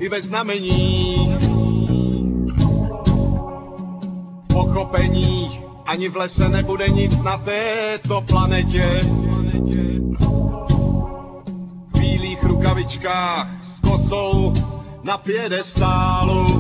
nikdy bez znamení. Pochopení, ani v lese nebude nic na této planetě. V bílých rukavičkách s kosou na piedestálu.